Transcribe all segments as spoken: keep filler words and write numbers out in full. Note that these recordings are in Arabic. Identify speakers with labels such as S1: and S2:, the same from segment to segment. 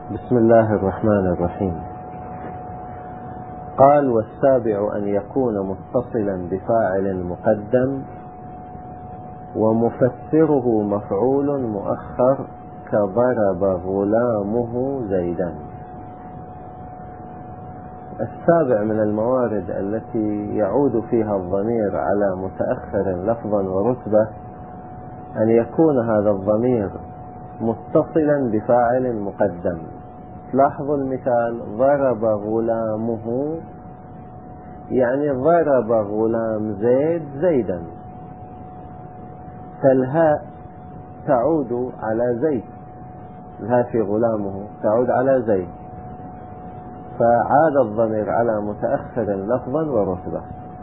S1: بسم الله الرحمن الرحيم. قال: والسابع أن يكون متصلا بفاعل مقدم ومفسره مفعول مؤخر كضرب غلامه زيدا. السابع من الموارد التي يعود فيها الضمير على متأخر لفظا ورتبة أن يكون هذا الضمير متصلا بفاعل مقدم. لاحظوا المثال: ضرب غلامه، يعني ضرب غلام زيد زيدا، فالهاء تعود على زيد، الهاء في غلامه تعود على زيد، فعاد الضمير على متأخر لفظا ورتبة.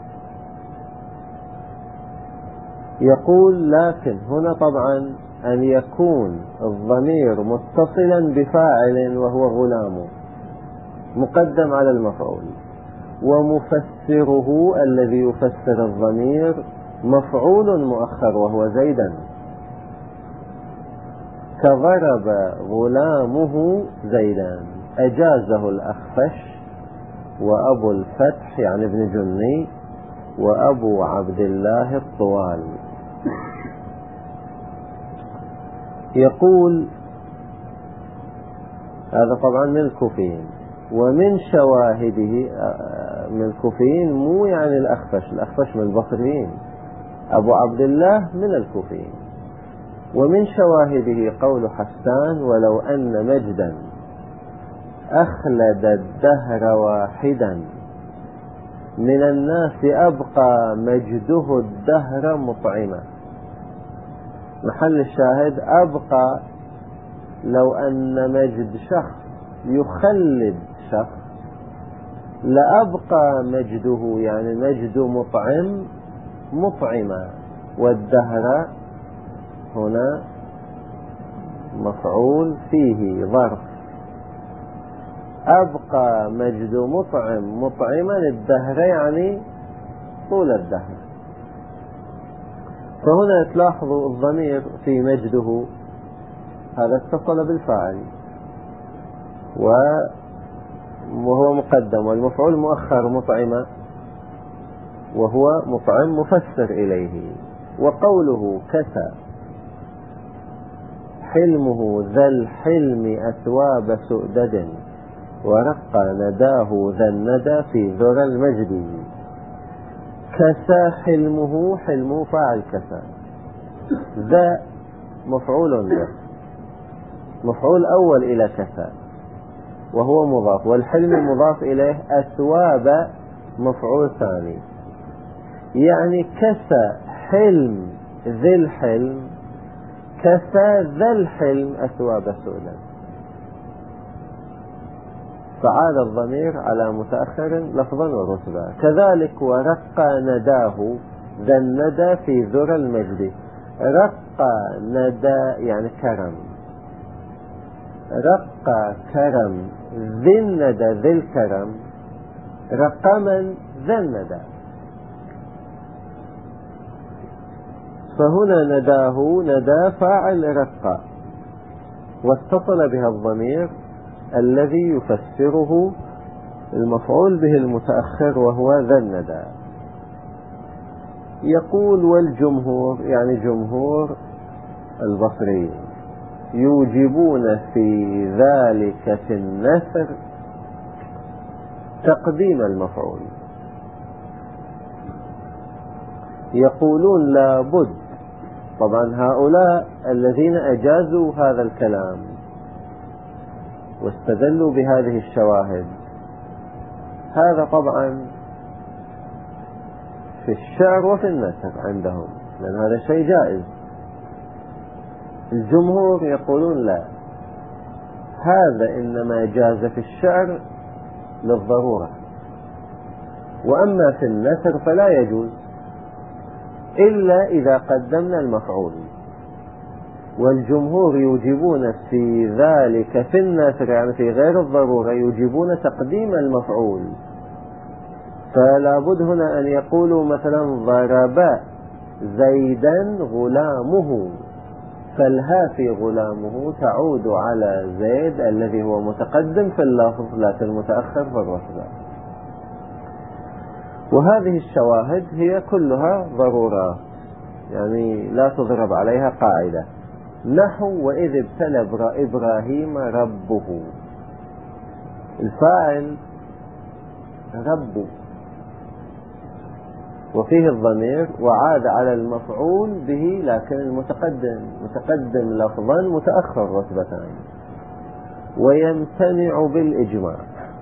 S1: يقول: لكن هنا طبعا أن يكون الضمير متصلا بفاعل وهو غلامه مقدم على المفعول، ومفسره الذي يفسر الضمير مفعول مؤخر وهو زيدا، كضرب غلامه زيدا. أجازه الأخفش وأبو الفتح يعني ابن جني وأبو عبد الله الطوال. يقول: هذا طبعا من الكوفيين، ومن شواهده من الكوفيين، مو يعني الأخفش، الأخفش من البصريين، أبو عبد الله من الكوفيين. ومن شواهده قول حسان: ولو أن مجدا أخلد الدهر واحدا من الناس أبقى مجده الدهر مطعما. محل الشاهد أبقى، لو أن مجد شخص يخلد شخص لأبقى مجده، يعني مجد مطعم مطعما، والدهر هنا مفعول فيه ظرف. أبقى مجد مطعم مطعما الدهر يعني طول الدهر. فهنا تلاحظوا الضمير في مجده هذا اتصل بالفاعل وهو مقدم، والمفعول مؤخر مطعم وهو مطعم مفسر إليه. وقوله: كسى حلمه ذا الحلم أثواب سؤدد ورقى نداه ذا الندى في ذرى المجد. كسى حلمه، حلمه فاعل كسى، ذا مفعول به، مفعول أول إلى كسى وهو مضاف، والحلم مضاف إليه، أثواب مفعول ثاني، يعني كسى حلم ذي الحلم، كسى ذا الحلم أثواب سؤدد. فعاد الضمير على متأخر لفظا ورتبة. كذلك: ورقى نداه ذا الندى في ذرى المجد. رقى ندى يعني كرم، رقى كرم ذي الندى ذي الكرم، رقما ذا الندى. فهنا نداه ندى فاعل رقى، واتصل بها الضمير الذي يفسره المفعول به المتأخر وهو ذا الندى. يقول: والجمهور يعني جمهور البصريين يوجبون في ذلك في النثر تقديم المفعول. يقولون لا بد، طبعا هؤلاء الذين أجازوا هذا الكلام واستدلوا بهذه الشواهد، هذا طبعا في الشعر وفي النثر عندهم، لأن هذا شيء جائز. الجمهور يقولون لا، هذا إنما جاز في الشعر للضرورة، وأما في النثر فلا يجوز إلا إذا قدمنا المفعول. والجمهور يوجبون في ذلك في النثر، يعني في غير الضرورة، يوجبون تقديم المفعول. فلا بد هنا أن يقولوا مثلا: ضرب زيدا غلامه، فالها في غلامه تعود على زيد الذي هو متقدم في اللفظ لكن متأخر في الرتبة. وهذه الشواهد هي كلها ضرورات، يعني لا تضرب عليها قاعدة. نحو وإذ ابتلى إبراهيم ربه، الفاعل رب وفيه الضمير وعاد على المفعول به، لكن المتقدم متقدم لفظا متأخر رتبتان. ويمتنع بالإجماع،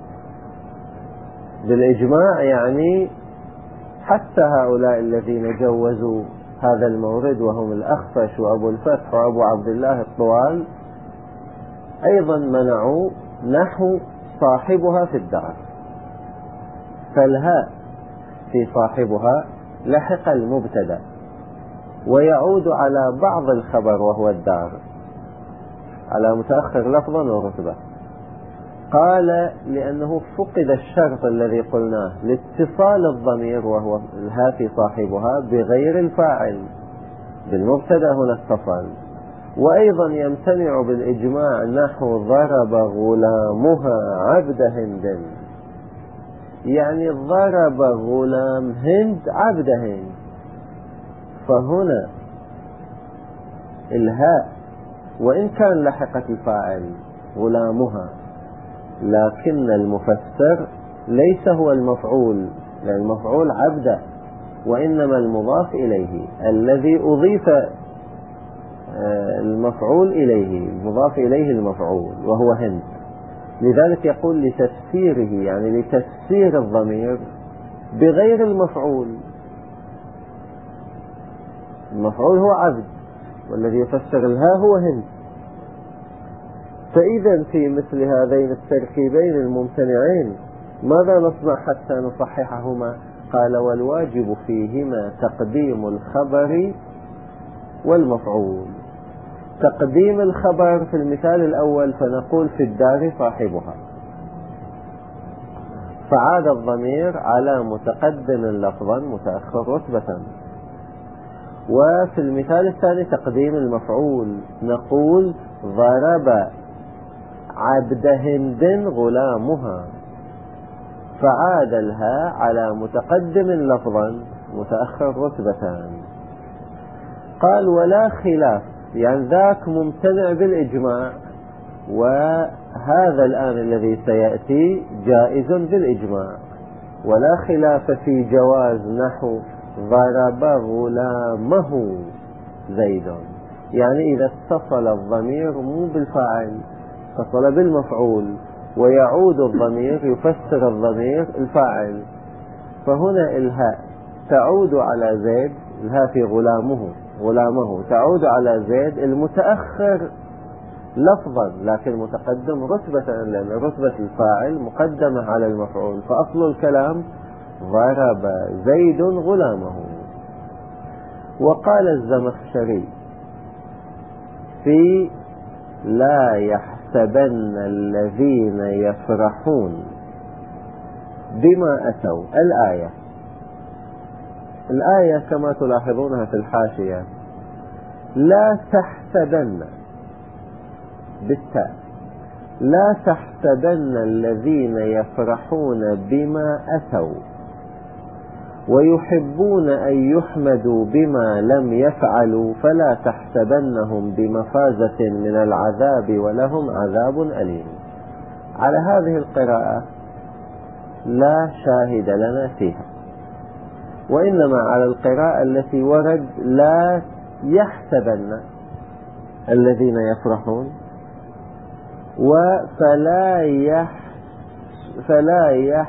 S1: بالإجماع يعني حتى هؤلاء الذين جوزوا هذا المورد وهم الأخفش وأبو الفتح وأبو عبد الله الطوال أيضا منعوا نحو صاحبها في الدار، فالهاء في صاحبها لحق المبتدا ويعود على بعض الخبر وهو الدار على متأخر لفظا ورتبة. قال لأنه فقد الشرط الذي قلناه لاتصال الضمير وهو الها في صاحبها بغير الفاعل، بالمبتدا هنا اتصل. وأيضا يمتنع بالإجماع نحو ضرب غلامها عبد هند، يعني ضرب غلام هند عبد هند، فهنا الهاء وإن كان لحقت الفاعل غلامها، لكن المفسر ليس هو المفعول، لأن المفعول عبد، وإنما المضاف إليه الذي أضيف المفعول إليه، المضاف إليه المفعول وهو هند. لذلك يقول لتفسيره، يعني لتفسير الضمير بغير المفعول. المفعول هو عبد والذي يفسر الها هو هند. فإذا في مثل هذين التركيبين الممتنعين ماذا نصنع حتى نصححهما؟ قال والواجب فيهما تقديم الخبر والمفعول. تقديم الخبر في المثال الأول فنقول في الدار صاحبها، فعاد الضمير على متقدم لفظا متأخر رتبة. وفي المثال الثاني تقديم المفعول، نقول ضرب عبد هند غلامها، فعاد الها على متقدم لفظا متأخر رتبتان. قال ولا خلاف، يعني ذاك ممتنع بالإجماع، وهذا الآن الذي سيأتي جائز بالإجماع. ولا خلاف في جواز نحو ضرب غلامه زيد، يعني إذا اتصل الضمير مو بالفاعل اتصل بالمفعول، ويعود الضمير يفسر الضمير الفاعل، فهنا الهاء تعود على زيد، الهاء في غلامه غلامه تعود على زيد المتأخر لفظا لكن متقدم رتبة، لأن رتبة الفاعل مقدمة على المفعول، فأصل الكلام ضرب زيد غلامه. وقال الزمخشري في لا يحسبن الذين يفرحون بما أتوا الآية، الآية كما تلاحظونها في الحاشية لا تحسبن بالتاء، لا تحسبن الذين يفرحون بما أتوا ويحبون أن يحمدوا بما لم يفعلوا فلا تحسبنهم بمفازة من العذاب ولهم عذاب أليم. على هذه القراءة لا شاهد لنا فيها، وإنما على القراءة التي ورد لا يحسبن الذين يفرحون وفلا يح فلا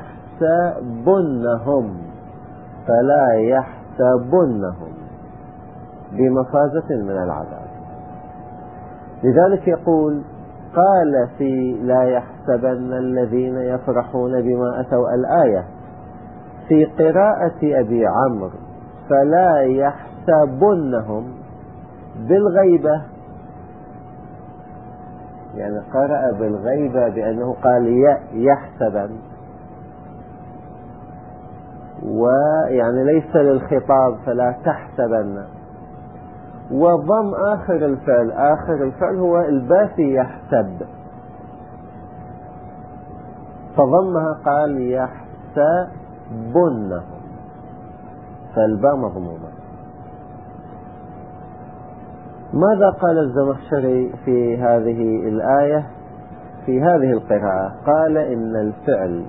S1: يحسبنهم فلا يحسبنهم بمفازة من العذاب. لذلك يقول قال في لا يحسبن الذين يفرحون بما أتوا الآية، في قراءة أبي عمرو فلا يحسبنهم بالغيبة، يعني قرأ بالغيبة بأنه قال يحسبن، ويعني ليس للخطاب فلا تحسبن. وضم آخر الفعل. آخر الفعل هو الباء في يحسب، فضمها قال يحسبنهم، فالباء مضمومة. ماذا قال الزمخشري في هذه الآية في هذه القراءة؟ قال إن الفعل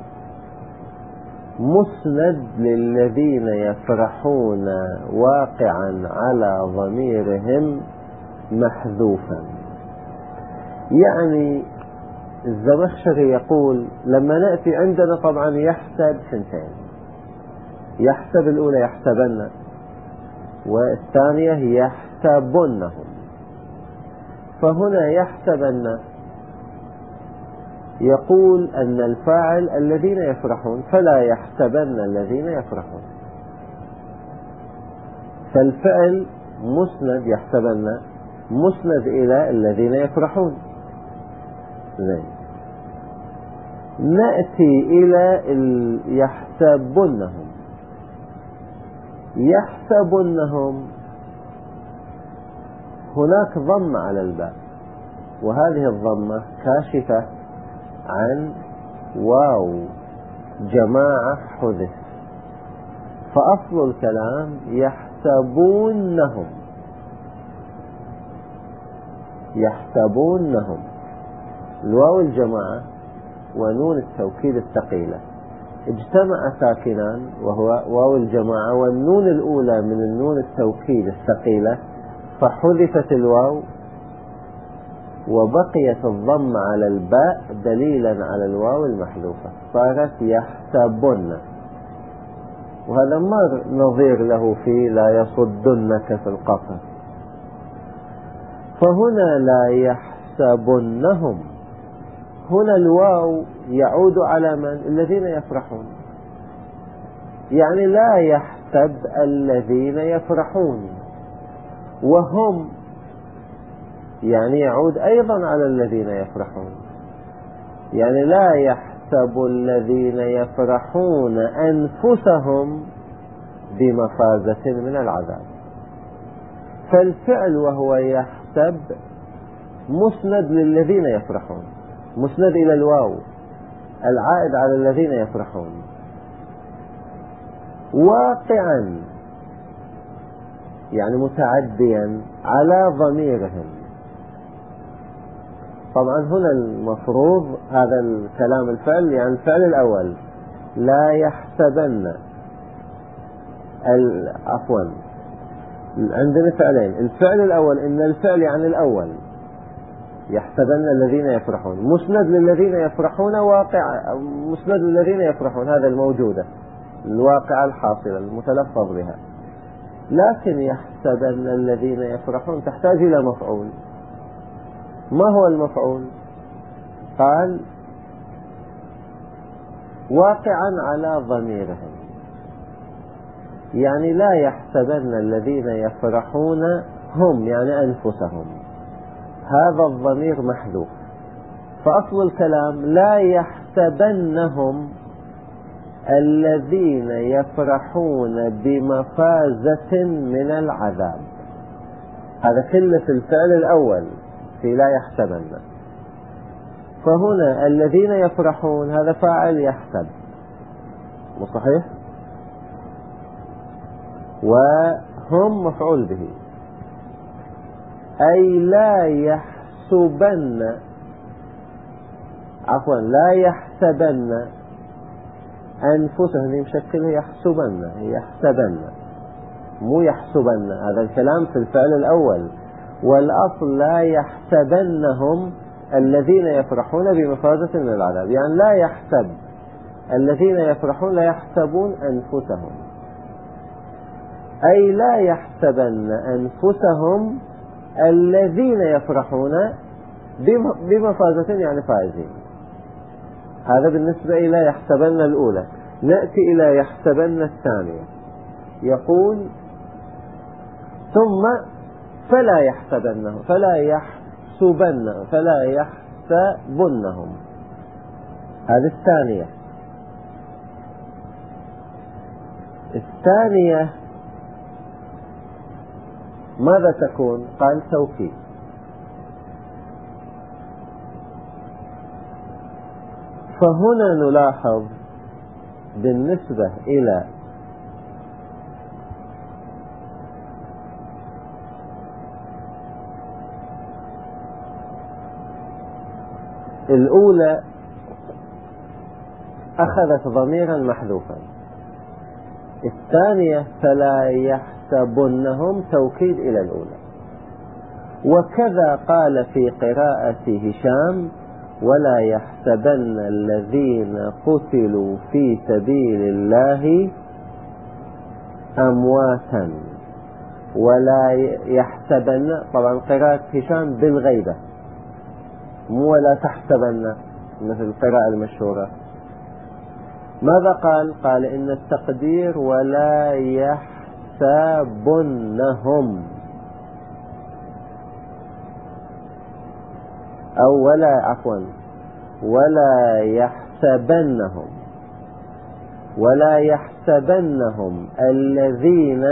S1: مسند للذين يفرحون واقعا على ضميرهم محذوفا. يعني الزمخشري يقول لما نأتي عندنا طبعا يحسب سنتين، يحسب الأولى يحسبن، والثانية يحسبنهم. فهنا يحسبن يقول أن الفاعل الذين يفرحون، فلا يحسبن الذين يفرحون، فالفعل مسند يحسبن مسند إلى الذين يفرحون. زين، نأتي إلى يحسبنهم. يحسبنهم هناك ضمة على الباء، وهذه الضمة كاشفة عن واو جماعة حذف، فأصل الكلام يحسبونهم، يحسبونهم. الواو الجماعة ونون التوكيد الثقيلة اجتمع ساكنان وهو واو الجماعة والنون الأولى من النون التوكيد الثقيلة، فحذفت الواو وبقيت الضم على الباء دليلا على الواو المحذوفة، صارت يحسبن. وهذا ما نظير له في لا يصدنك في القصر. فهنا لا يحسبنهم، هنا الواو يعود على من؟ الذين يفرحون. يعني لا يحسب الذين يفرحون، وهم يعني يعود أيضا على الذين يفرحون. يعني لا يحسب الذين يفرحون أنفسهم بمفازة من العذاب. فالفعل وهو يحسب مسند للذين يفرحون، مسند إلى الواو العائد على الذين يفرحون، واقعا يعني متعديا على ضميرهم. طبعا هنا المفروض هذا الكلام الفعل، يعني الفعل الأول لا يحسبن، عفوا عندنا فعلين. الفعل الأول إن الفعل يعني الأول يحسبن الذين يفرحون، مسند للذين يفرحون، واقع مسند للذين يفرحون، هذا الموجودة الواقع الحاصلة المتلفظ بها. لكن يحسبن الذين يفرحون تحتاج إلى مفعول. ما هو المفعول؟ قال واقعا على ضميرهم، يعني لا يحسبن الذين يفرحون هم يعني أنفسهم، هذا الضمير محذوف. فأصل الكلام لا يحسبنهم الذين يفرحون بمفازة من العذاب. هذا كله في الفعل الأول في لا يحسبن. فهنا الذين يفرحون هذا فاعل يحسب، مو صحيح؟ وهم مفعول به، أي لا يحسبن، عفوا لا يحسبن أنفسهم، مشكله يحسبن يحسبن مو يحسبن. هذا الكلام في الفعل الأول، والأصل لا يحسبنهم الذين يفرحون بمفازة من العذاب. يعني لا يحسب الذين يفرحون، لا يحسبون أنفسهم، أي لا يحسبن أنفسهم الذين يفرحون بمفازة يعني فائزين. هذا بالنسبة إلى يحسبن الأولى. نأتي إلى يحسبن الثانية، يقول ثم فلا يحسبنهم، فلا يحسبن فلا يحسبنهم، هذه الثانية. الثانية ماذا تكون؟ قال توكيد. فهنا نلاحظ بالنسبة إلى الأولى أخذت ضميرا محذوفا، الثانية فلا يحسبنهم توكيد إلى الأولى. وكذا قال في قراءة هشام ولا يحسبن الذين قتلوا في سبيل الله أمواتا ولا يحسبن، طبعا قراءة هشام بالغيبة مو ولا تحسبن مثل القراءة المشهورة. ماذا قال؟ قال إن التقدير ولا يحسبنهم أو ولا عفوا ولا يحسبنهم ولا يحسبنهم الذين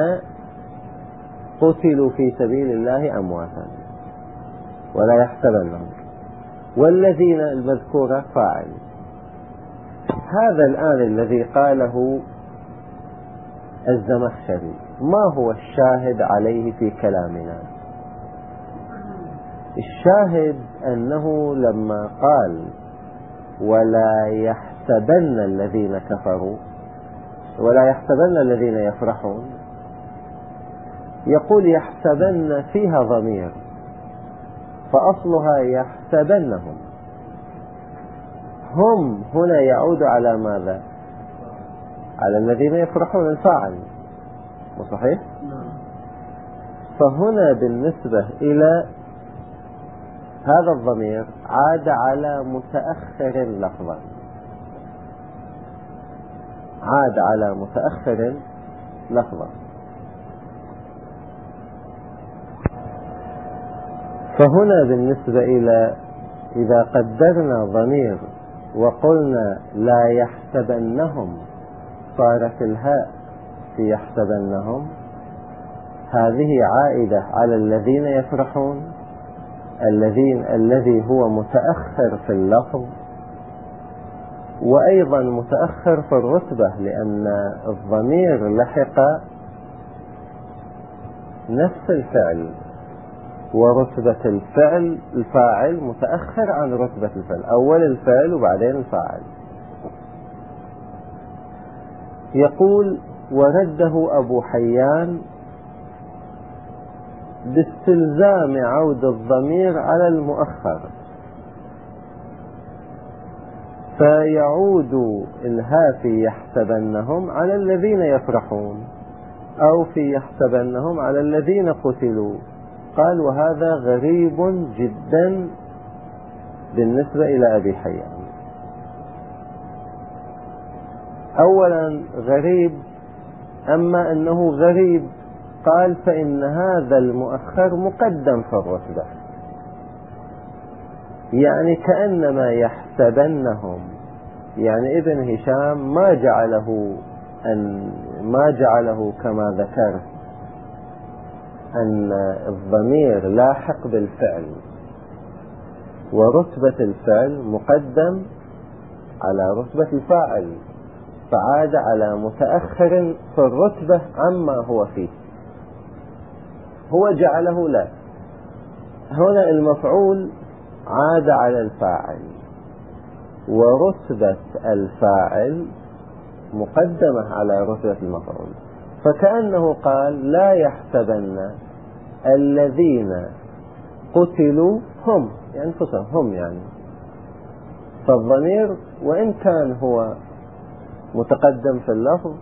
S1: قتلوا في سبيل الله أمواتا ولا يحسبنهم، والذين المذكورة فاعل. هذا الآن الذي قاله الزمخشري ما هو الشاهد عليه في كلامنا؟ الشاهد أنه لما قال ولا يحسبن الذين كفروا ولا يحسبن الذين يفرحون، يقول يحسبن فيها ضمير فأصلها يحسبنهم، هم هنا يعود على ماذا؟ على الذين يفرحون الفاعل، صحيح؟ فهنا بالنسبة إلى هذا الضمير عاد على متأخر لفظا، عاد على متأخر لفظا. فهنا بالنسبة إلى إذا قدرنا ضمير وقلنا لا يحسبنهم صارت الهاء في يحسبنهم، هذه عائدة على الذين يفرحون، الذين الذي هو متأخر في اللفظ وأيضا متأخر في الرتبة، لأن الضمير لحق نفس الفعل ورتبة الفعل الفاعل متأخر عن رتبة الفعل، أول الفعل وبعدين الفاعل. يقول ورده أبو حيان باستلزام عود الضمير على المؤخر، فيعود الها في يحسبنهم على الذين يفرحون أو في يحسبنهم على الذين قتلوا. قال وهذا غريب جدا بالنسبة إلى أبي حيان. أولا غريب، أما أنه غريب قال فإن هذا المؤخر مقدم في الرتبة، يعني كأنما يحسبنهم، يعني ابن هشام ما جعله أن ما جعله كما ذكرت أن الضمير لاحق بالفعل ورتبة الفعل مقدم على رتبة الفاعل، فعاد على متأخر في الرتبة عما هو فيه، هو جعله لا. هنا المفعول عاد على الفاعل ورتبة الفاعل مقدمة على رتبة المفعول، فكأنه قال لا يحسبن الذين قتلوا هم، يعني أنفسهم هم، يعني فالضمير وإن كان هو متقدم في اللفظ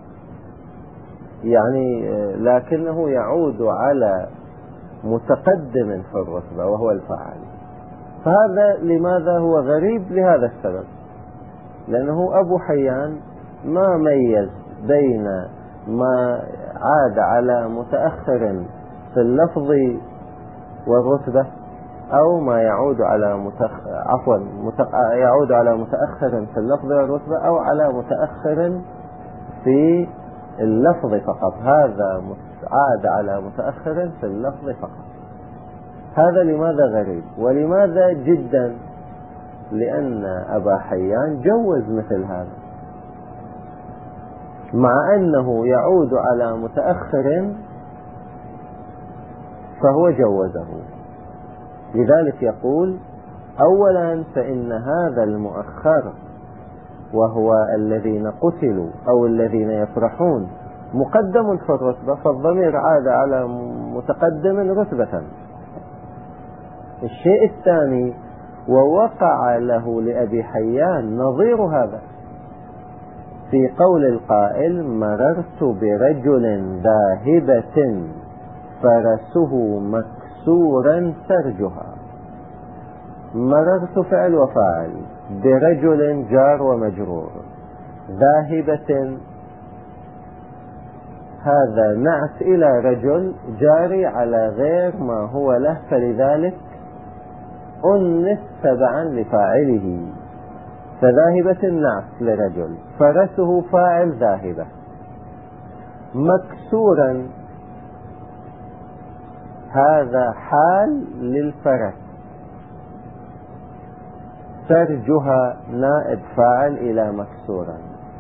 S1: يعني لكنه يعود على متقدم في الرتبة وهو الفاعل. فهذا لماذا هو غريب؟ لهذا السبب، لأنه أبو حيان ما ميز بين ما عاد على متأخر في اللفظ والرتبة أو ما يعود على متأخر عفوا متق... يعود على متأخر في اللفظ والرتبة أو على متأخر في اللفظ فقط، هذا عاد على متأخر في اللفظ فقط. هذا لماذا غريب؟ ولماذا جدا؟ لأن أبا حيان جوز مثل هذا، مع أنه يعود على متأخر فهو جوزه. لذلك يقول: أولا فإن هذا المؤخر وهو الذين قتلوا أو الذين يفرحون مقدم في الرتبة، فالضمير عاد على متقدم رتبة. الشيء الثاني: ووقع له لأبي حيان نظير هذا في قول القائل: مررت برجل ذاهبة فرسه مكسورا سرجها. مررت فعل وفاعل، برجل جار ومجرور، ذاهبة هذا نعت إلى رجل جاري على غير ما هو له، فلذلك أنث تبعا لفاعله، فذاهبة نعت لرجل، فرسه فاعل ذاهبة. مكسورا هذا حال للفرس، سرجها نائب فاعل إلى مكسورا.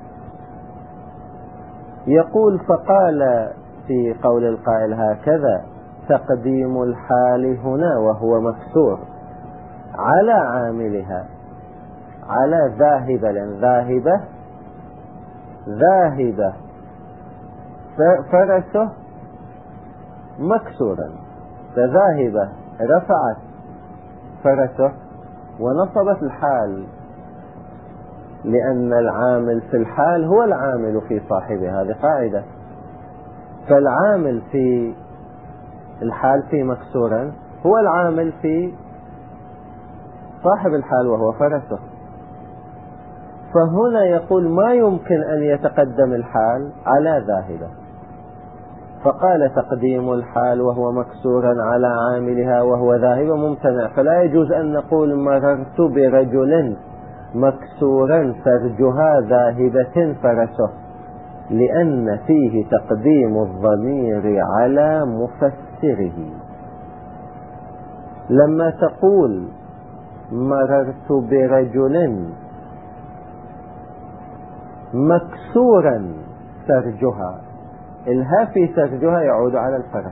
S1: يقول: فقال في قول القائل هكذا: تقديم الحال هنا وهو مكسور على عاملها، على ذاهبة، لأن ذاهبة ذاهبة فرسه مكسورا، فذاهبة رفعت فرسه ونصبت الحال، لأن العامل في الحال هو العامل في صاحبه، هذه قاعدة. فالعامل في الحال في مكسورا هو العامل في صاحب الحال وهو فرسه. فهنا يقول: ما يمكن أن يتقدم الحال على ذاهبة، فقال: تقديم الحال وهو مكسورا على عاملها وهو ذاهبة ممتنع، فلا يجوز أن نقول مررت برجل مكسورا سرجها ذاهبة فرسه، لأن فيه تقديم الضمير على مفسره. لما تقول مررت برجل مكسورا سرجها، الها في سرجها يعود على الفرس،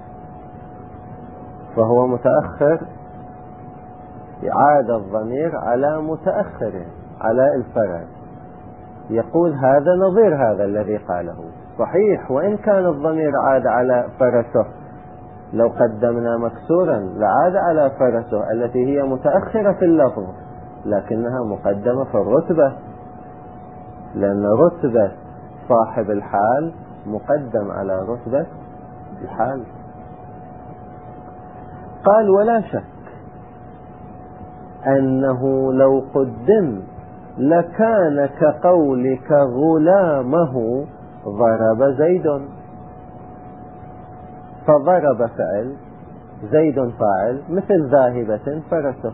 S1: فهو متأخر، عاد الضمير على متأخر على الفرس. يقول: هذا نظير هذا الذي قاله صحيح، وإن كان الضمير عاد على فرسه، لو قدمنا مكسورا لعاد على فرسه التي هي متأخرة في اللفظ، لكنها مقدمة في الرتبة، لأن رتبة صاحب الحال مقدم على رتبة الحال. قال: ولا شك أنه لو قدم لكان كقولك غلامه ضرب زيد، فضرب فعل، زيد فاعل، مثل ذاهبة فرسه.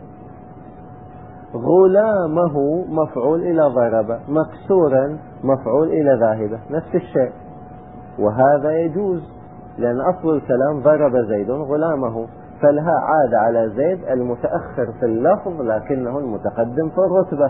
S1: غلامه مفعول إلى ضرب، مكسورا مفعول إلى ذاهبة، نفس الشيء. وهذا يجوز، لأن أصل الكلام ضرب زيد غلامه، فلها عاد على زيد المتأخر في اللفظ لكنه المتقدم في الرتبة.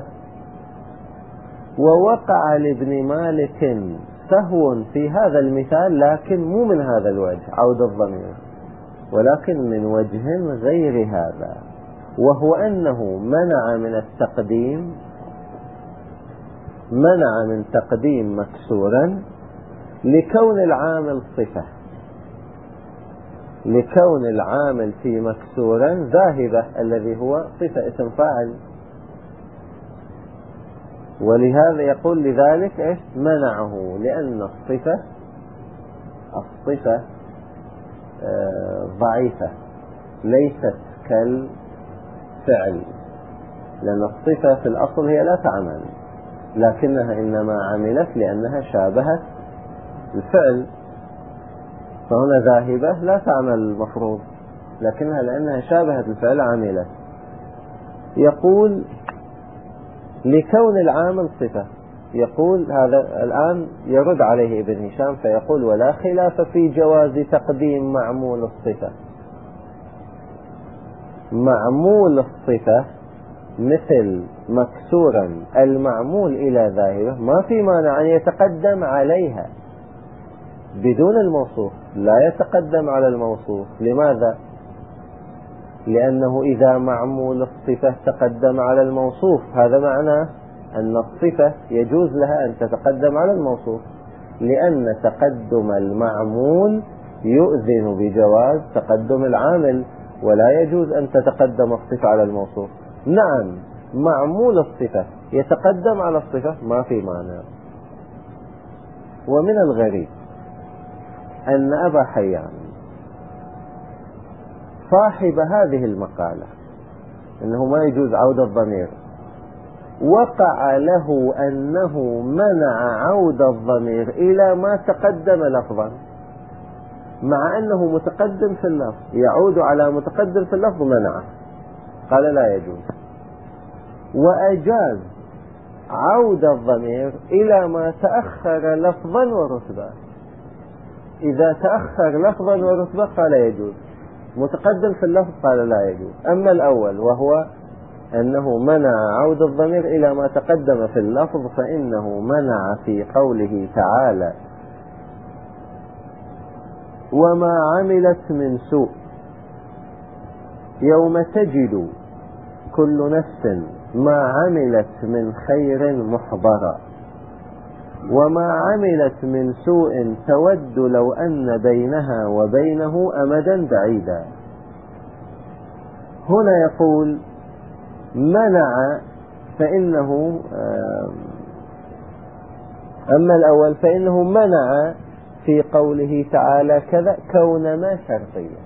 S1: ووقع لابن مالك سهو في هذا المثال، لكن مو من هذا الوجه عود الضمير، ولكن من وجه غير هذا، وهو أنه منع من التقديم، منع من تقديم مكسورا لكون العامل صفة، لكون العامل في مكسورا ذاهبة الذي هو صفة اسم فاعل. ولهذا يقول لذلك إيش منعه، لأن الصفة الصفة آه ضعيفة ليست كالفعل، لأن الصفة في الأصل هي لا تعمل، لكنها إنما عملت لأنها شابهت الفعل. فهنا ذاهبة لا تعمل المفروض، لكنها لأنها شابهت الفعل عملت. يقول لكون العامل صفة، يقول هذا الآن يرد عليه ابن هشام فيقول: ولا خلاف في جواز تقديم معمول الصفة. معمول الصفة مثل مكسورا المعمول إلى ذاهبة ما في مانع أن يتقدم عليها بدون الموصوف، لا يتقدم على الموصوف. لماذا؟ لأنه إذا معمول الصفة تقدم على الموصوف هذا معناه أن الصفة يجوز لها أن تتقدم على الموصوف، لأن تقدم المعمول يؤذن بجواز تقدم العامل، ولا يجوز أن تتقدم الصفة على الموصوف. نعم، معمول الصفة يتقدم على الصفة ما في مانع. ومن الغريب أن أبا حيان صاحب هذه المقالة أنه ما يجوز عود الضمير وقع له أنه منع عود الضمير إلى ما تقدم لفظا، مع أنه متقدم في اللفظ، يعود على متقدم في اللفظ منعه، قال لا يجوز. وأجاز عود الضمير إلى ما تأخر لفظا ورتبة. إذا تأخر لفظا ورتبة قال يجوز، متقدم في اللفظ قال لا يجوز. أما الأول وهو أنه منع عود الضمير إلى ما تقدم في اللفظ فإنه منع في قوله تعالى: وما عملت من سوء يوم تجد كل نفس ما عملت من خير محضرا وما عملت من سوء تود لو أن بينها وبينه أمدا بعيدا. هنا يقول منع، فإنه أما الأول فإنه منع في قوله تعالى كذا كون ما شرطية،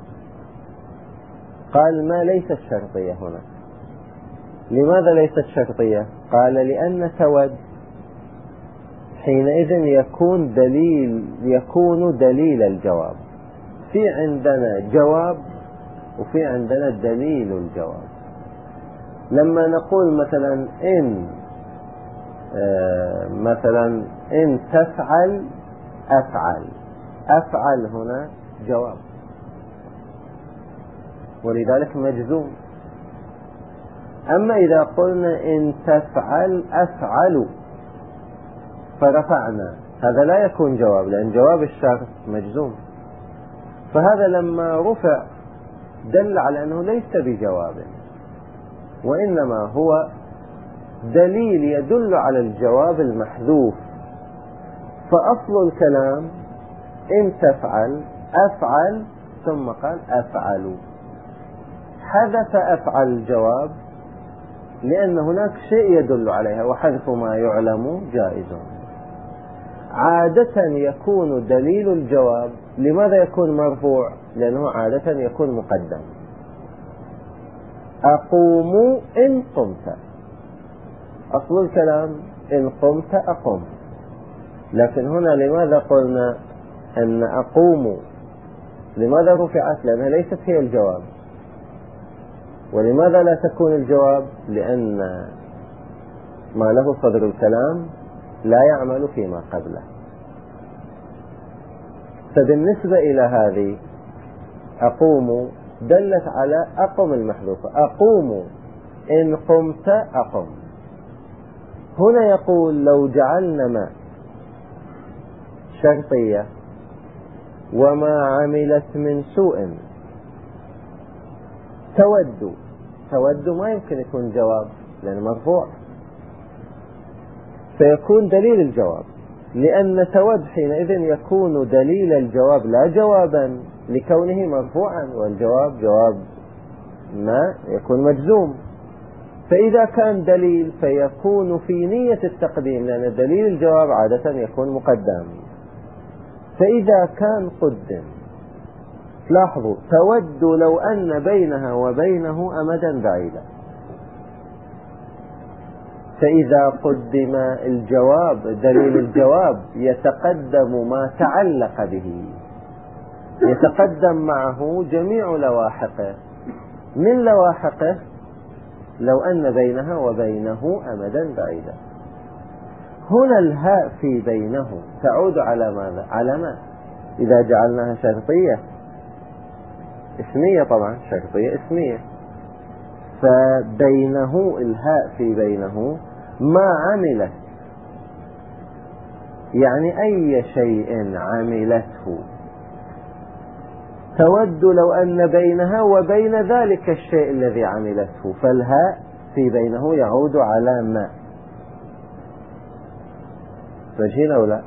S1: قال ما ليست شرطية هنا. لماذا ليست شرطية؟ قال لأن تود حينئذ يكون دليل يكون دليل الجواب. في عندنا جواب وفي عندنا دليل الجواب. لما نقول مثلا إن آه مثلا إن تفعل أفعل، أفعل هنا جواب ولذلك مجزوم. أما إذا قلنا إن تفعل أفعل فرفعنا، هذا لا يكون جواب، لأن جواب الشرط مجزوم. فهذا لما رفع دل على أنه ليس بجواب، وإنما هو دليل يدل على الجواب المحذوف. فأصل الكلام إن تفعل أفعل ثم قال أفعل، حذف أفعل الجواب لأن هناك شيء يدل عليها، وحذف ما يعلم جائز. عادة يكون دليل الجواب لماذا يكون مرفوع؟ لأنه عادة يكون مقدم. أقوم إن قمت، أصل الكلام إن قمت أقوم، لكن هنا لماذا قلنا أن أقوم؟ لماذا رفعت؟ لأنها ليست هي الجواب. ولماذا لا تكون الجواب؟ لأن ما له صدر الكلام لا يعمل فيما قبله. فبالنسبة إلى هذه أقوم دلت على أقم المحذوفة، أقوم إن قمت أقم. هنا يقول لو جعلنا ما شرطية وما عملت من سوء تود، تود ما يمكن يكون جواب لأنه مرفوع، فيكون دليل الجواب، لأن تود حينئذ يكون دليل الجواب لا جوابا لكونه مرفوعا، والجواب جواب ما يكون مجزوم. فإذا كان دليل فيكون في نية التقديم، لأن دليل الجواب عادة يكون مقدم. فإذا كان قدم، لاحظوا تود لو أن بينها وبينه أمدا بعيدا، فإذا قدم الجواب دليل الجواب يتقدم ما تعلق به، يتقدم معه جميع لواحقه. من لواحقه لو أن بينها وبينه أمدا بعيدا. هنا الهاء في بينه تعود على ماذا؟ على ما؟ إذا جعلناها شرطية اسمية، طبعا شرطية اسمية، فبينه الهاء في بينه ما عملت، يعني أي شيء عملته. تود لو أن بينها وبين ذلك الشيء الذي عملته، فالهاء في بينه يعود على ما. فجين أو لا؟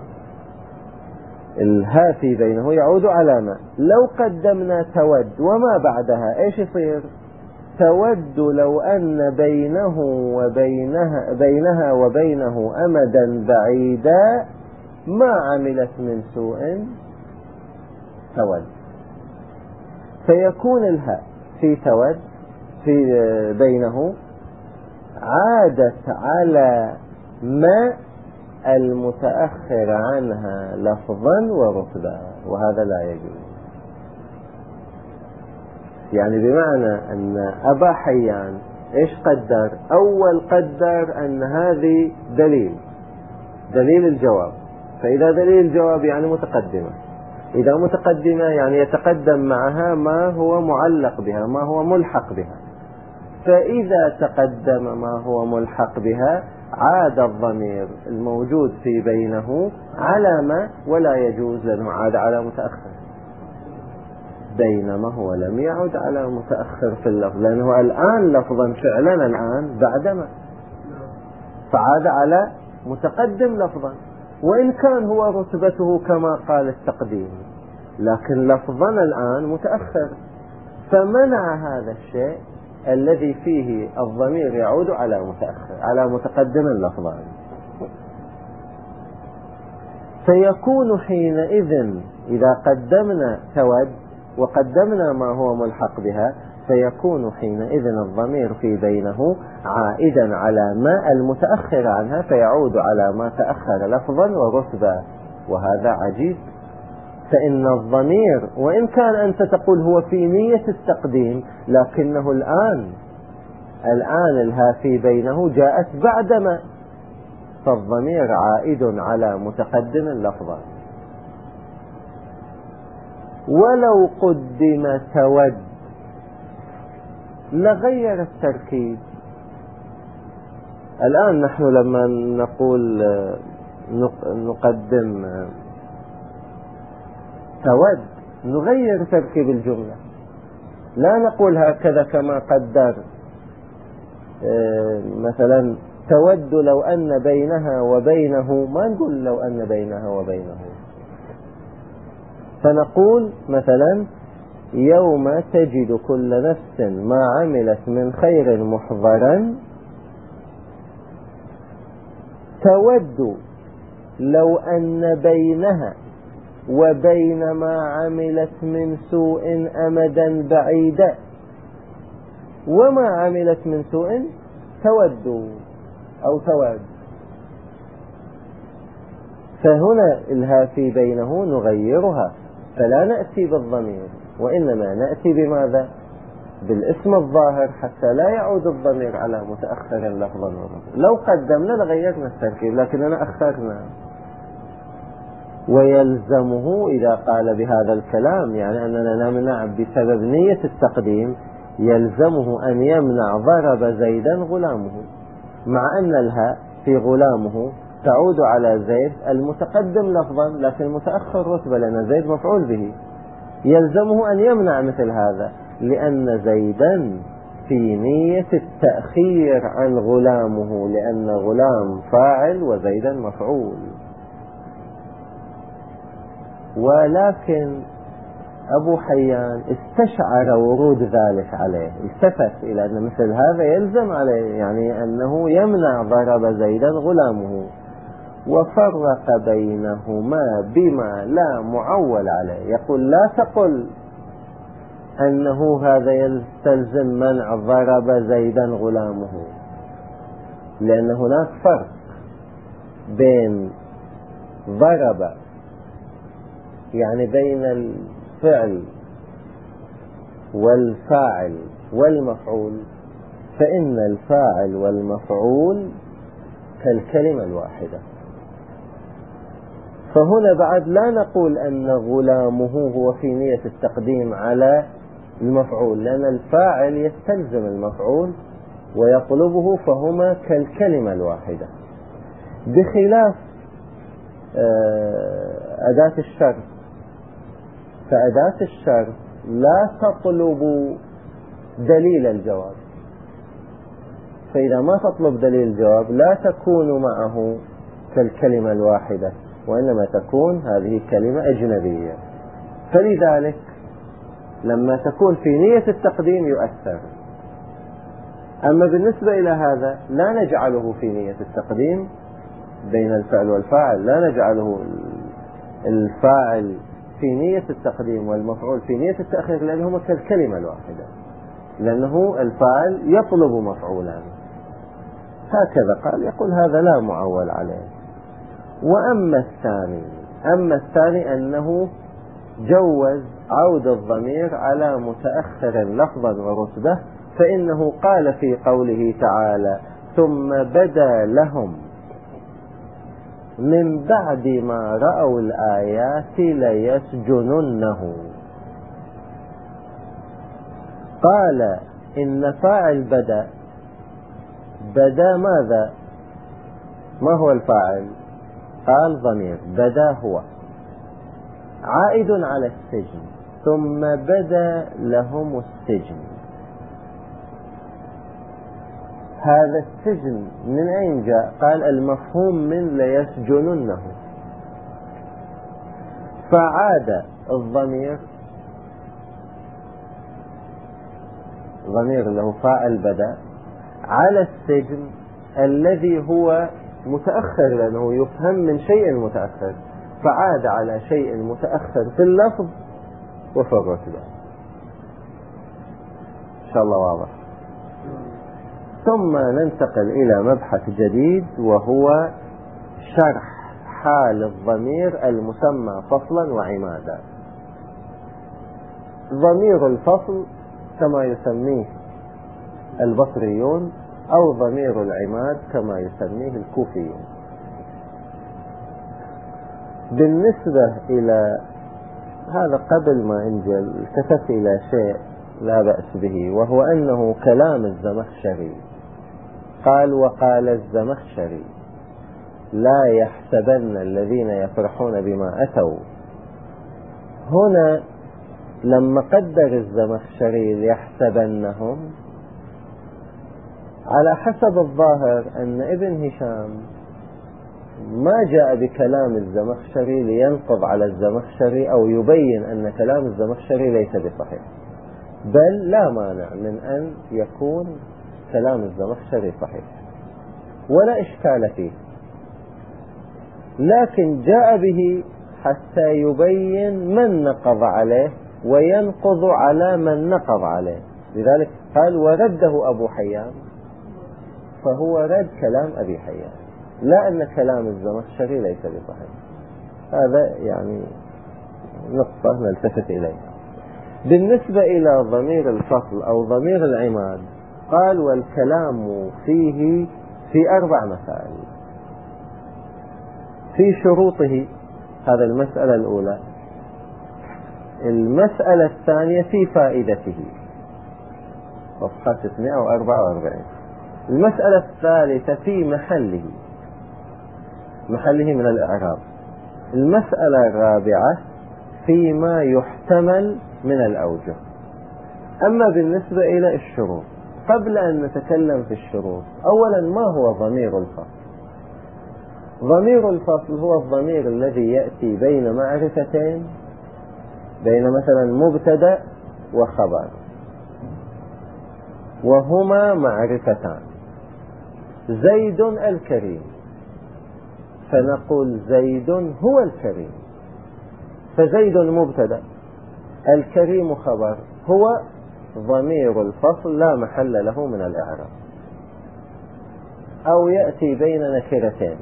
S1: الهاء في بينه يعود على ما. لو قدمنا تود وما بعدها ايش يصير؟ تود لو أن بينه وبينها بينها وبينه أمدا بعيدا ما عملت من سوء تود. فيكون الهاء في تود في بينه عادت على ما المتأخر عنها لفظا ورتبة، وهذا لا يجوز. يعني بمعنى أن أبا حيان إيش قدر؟ أول قدر أن هذه دليل دليل الجواب، فإذا دليل الجواب يعني متقدمة، إذا متقدمة يعني يتقدم معها ما هو معلق بها، ما هو ملحق بها. فإذا تقدم ما هو ملحق بها عاد الضمير الموجود في بينه على ما، ولا يجوز لأنه عاد على متأخر، بينما هو لم يعد على متأخر في اللفظ، لأنه الآن لفظا فعلا الآن بعدما، فعاد على متقدم لفظا، وإن كان هو رتبته كما قال التقديم، لكن لفظا الآن متأخر، فمنع هذا الشيء الذي فيه الضمير يعود على متأخر على متقدم اللفظان. فيكون حينئذ إذا قدمنا تود وقدمنا ما هو ملحق بها، فيكون حينئذ الضمير في بينه عائدا على ما المتأخر عنها، فيعود على ما تأخر لفظا ورتبة، وهذا عجيب. فإن الضمير وإن كان أنت تقول هو في نية التقديم، لكنه الآن الآن الها في بينه جاءت بعدما، فالضمير عائد على متقدم اللفظة. ولو قدم تود لغير التركيب. الآن نحن لما نقول نقدم تود نغير تركيب الجملة، لا نقول هكذا كما قدر مثلا تود لو أن بينها وبينه، ما نقول لو أن بينها وبينه، فنقول مثلا يوم تجد كل نفس ما عملت من خير محضرا تود لو أن بينها وبين ما عملت من سوء أمدا بعيدا، وما عملت من سوء تود أو تود. فهنا الها في بينه نغيرها، فلا نأتي بالضمير، وإنما نأتي بماذا؟ بالاسم الظاهر، حتى لا يعود الضمير على متأخر لفظا ورتبة. لو قدمنا لغيرنا التركيب، لكننا أخرنا. ويلزمه إذا قال بهذا الكلام يعني أننا نمنع بسبب نية التقديم، يلزمه أن يمنع ضرب زيدا غلامه، مع أن الهاء في غلامه تعود على زيد المتقدم لفظا لكن متأخر رتبة، لأن زيد مفعول به. يلزمه أن يمنع مثل هذا، لأن زيدا في نية التأخير عن غلامه، لأن غلام فاعل وزيدا مفعول. ولكن أبو حيان استشعر ورود ذلك عليه، التفت إلى أن مثل هذا يلزم عليه، يعني أنه يمنع ضرب زيدا غلامه، وفرق بينهما بما لا معول عليه. يقول لا تقل أنه هذا يستلزم منع ضرب زيدا غلامه، لأن هناك فرق بين ضرب يعني بين الفعل والفاعل والمفعول، فإن الفاعل والمفعول كالكلمة الواحدة. فهنا بعد لا نقول أن غلامه هو في نية التقديم على المفعول، لأن الفاعل يستلزم المفعول ويطلبه، فهما كالكلمة الواحدة، بخلاف أداة الشرط. فأداة الشرط لا تطلب دليل الجواب، فإذا ما تطلب دليل الجواب لا تكون معه كالكلمة الواحدة، وإنما تكون هذه كلمة أجنبية. فلذلك لما تكون في نية التقديم يؤثر. أما بالنسبة إلى هذا لا نجعله في نية التقديم بين الفعل والفاعل، لا نجعله الفاعل في نية التقديم والمفعول في نية التأخير، لأنهما كالكلمة الواحدة، لأنه الفاعل يطلب مفعولا. هكذا قال، يقول هذا لا معول عليه. وأما الثاني أما الثاني أنه جوز عود الضمير على متأخر لفظا ورتبة، فإنه قال في قوله تعالى: ثم بدا لهم من بعد ما رأوا الآيات ليسجننه. قال إن فاعل بدا بدا ماذا؟ ما هو الفاعل؟ قال ضمير بدا هو عائد على السجن، ثم بدا لهم السجن. هذا السجن من أين جاء؟ قال المفهوم من ليسجننه. فعاد الضمير ضمير له فاعل بدا على السجن الذي هو متأخر، لأنه يفهم من شيء متأخر، فعاد على شيء متأخر في اللفظ وفي الرتبة. إن شاء الله واضح. ثم ننتقل إلى مبحث جديد، وهو شرح حال الضمير المسمى فصلا وعمادا. ضمير الفصل كما يسميه البصريون، أو ضمير العماد كما يسميه الكوفيون. بالنسبة إلى هذا قبل ما انجل التفت إلى شيء لا بأس به، وهو أنه كلام الزمخشري. قال: وقال الزمخشري: لا يحسبن الذين يفرحون بما أتوا. هنا لما قدر الزمخشري ليحسبنهم، على حسب الظاهر أن ابن هشام ما جاء بكلام الزمخشري لينقض على الزمخشري أو يبين أن كلام الزمخشري ليس بصحيح، بل لا مانع من أن يكون كلام الزمخشري صحيح ولا إشكال فيه، لكن جاء به حتى يبين من نقض عليه وينقض على من نقض عليه. لذلك قال: ورده أبو حيان، فهو رد كلام أبي حيان، لا أن كلام الزمخشري ليس بصحيح. هذا يعني نقطة نلتفت إليها. بالنسبة إلى ضمير الفصل أو ضمير العماد، قال: والكلام فيه في أربع مسائل. في شروطه، هذا المسألة الأولى. المسألة الثانية في فائدته، صفحة ستمائة وأربعة وأربعين. المسألة الثالثة في محله محله من الإعراب. المسألة الرابعة فيما يحتمل من الأوجه. أما بالنسبة إلى الشروط، قبل أن نتكلم في الشروط، أولا ما هو ضمير الفصل؟ ضمير الفصل هو الضمير الذي يأتي بين معرفتين، بين مثلا مبتدأ وخبر، وهما معرفتان. زيد الكريم، فنقول زيد هو الكريم، فزيد مبتدأ، الكريم خبر، هو ضمير الفصل لا محل له من الإعراب. أو يأتي بين نكرتين،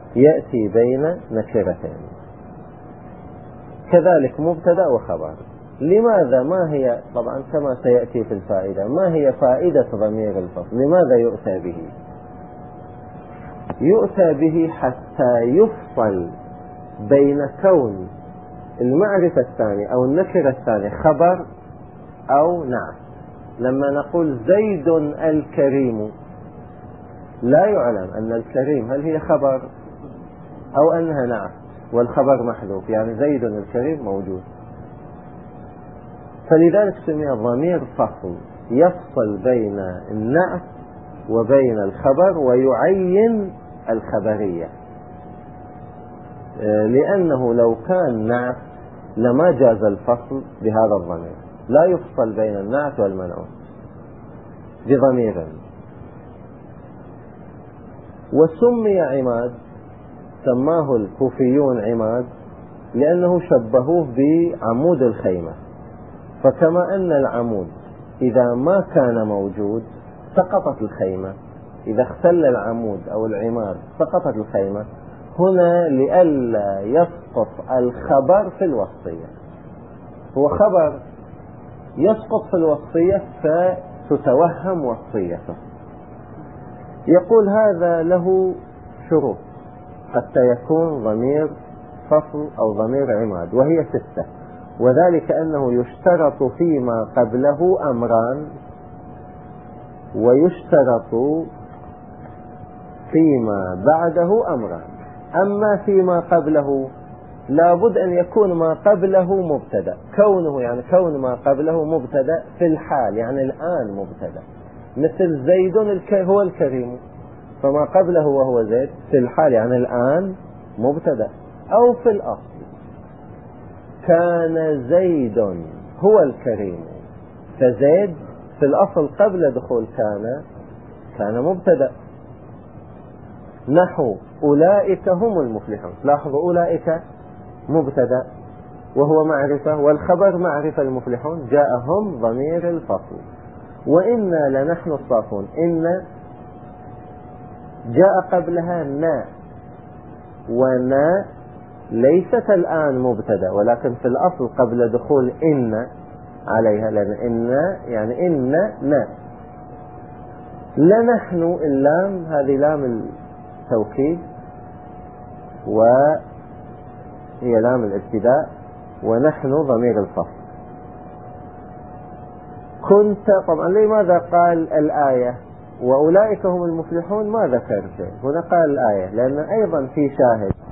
S1: يأتي بين نكرتين كذلك مبتدأ وخبر. لماذا؟ ما هي طبعا كما سيأتي في الفائدة، ما هي فائدة ضمير الفصل؟ لماذا يؤتى به؟ يؤتى به حتى يفصل بين كون المعرفة الثانية أو النكرة الثانية خبر أو نعت. لما نقول زيد الكريم لا يعلم أن الكريم هل هي خبر أو أنها نعت، والخبر محذوف، يعني زيد الكريم موجود. فلذلك سمي ضمير فصل، يفصل بين النعت وبين الخبر ويعين الخبرية، لأنه لو كان نعت لما جاز الفصل بهذا الضمير، لا يفصل بين النعت والمنعوت بضمير. وسمي عماد، سماه الكوفيون عماد لأنه شبهوه بعمود الخيمة، فكما أن العمود إذا ما كان موجود سقطت الخيمة، إذا اختل العمود أو العماد سقطت الخيمة، هنا لئلا يسقط الخبر في الوصية، هو خبر يسقط في الوصية فتتوهم وصيته. يقول هذا له شروط حتى يكون ضمير فصل أو ضمير عماد، وهي ستة، وذلك أنه يشترط فيما قبله أمران، ويشترط فيما بعده أمران. أما فيما قبله لابد أن يكون ما قبله مبتدأ، كونه يعني كون ما قبله مبتدأ في الحال، يعني الآن مبتدأ، مثل زيد هو الكريم، فما قبله وهو زيد في الحال يعني الآن مبتدأ. أو في الأصل كان زيد هو الكريم، فزيد في الأصل قبل دخول كان كان مبتدأ. نحو أولئك هم المفلحون، لاحظوا أولئك مبتدأ وهو معرفة، والخبر معرفة المفلحون، جاء هم ضمير الفصل. وإنا لنحن الصافون، إن جاء قبلها نا، ونا ليست الآن مبتدأ ولكن في الأصل قبل دخول إن عليها، لأن إن يعني إن نا. لنحن اللام هذه لام التوكيد وهي لام الابتداء، ونحن ضمير الفصل. كنت طبعا لماذا قال الآية وأولئك هم المفلحون؟ ما ذكر شيء، هنا قال الآية لأن أيضا في شاهد